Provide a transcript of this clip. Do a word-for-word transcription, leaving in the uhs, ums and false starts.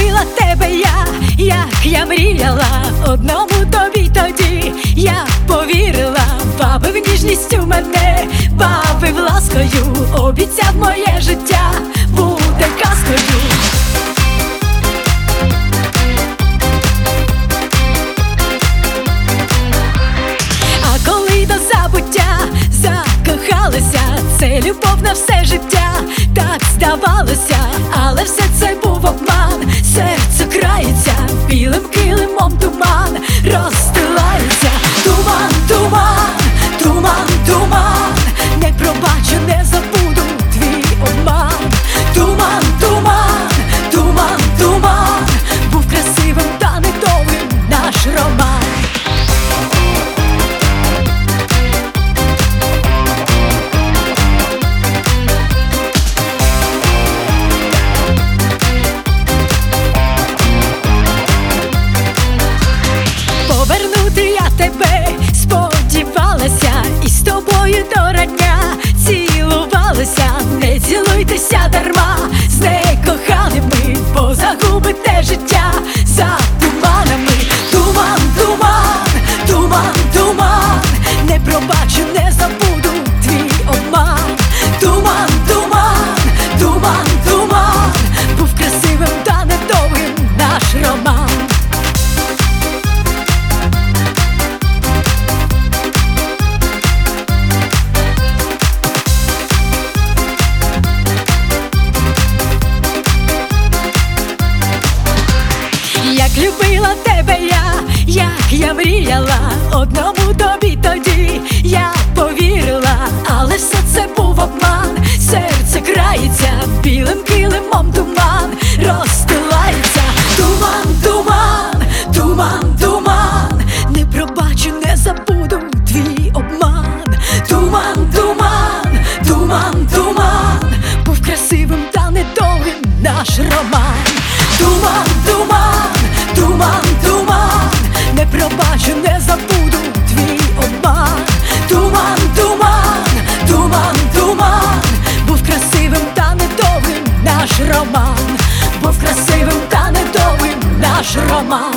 любила тебе я, як я мріяла, одному тобі тоді я повірила. Бавив ніжністю мене, бавив ласкою, обіцяв моє життя буде казкою. А коли до забуття закохалися, це любов на все життя, так здавалося, але все це був обман. Серце крається, білим килимом туман розстилається. Туман, туман, туман, туман, не пробачу, не забуду твій обман. Туман, туман, туман, туман, був красивим та недовгим наш роман. Повернути я тебе сподівалася, і з тобою до рання цілувалася. Не цілуйтеся дарма з некоханими, бо загубите життя за туманами. Туман, туман, туман, туман, не пробачу, не забуду твій обман. Туман, туман, туман, туман, був красивим та недовгим наш роман. Як любила тебе я, як я мріяла, одному тобі тоді я повірила, але все це був обман. Серце крається, білим килимом туман розстилається. Туман, туман, туман, туман, не пробачу, не забуду твій обман. Туман, туман, туман, туман, був красивим та недовгим наш роман. Туман, туман, туман, туман, не пробачу, не забуду твій обман. Туман, туман, туман, туман, був красивим та недовгим наш роман. Був красивим та недовгим наш роман.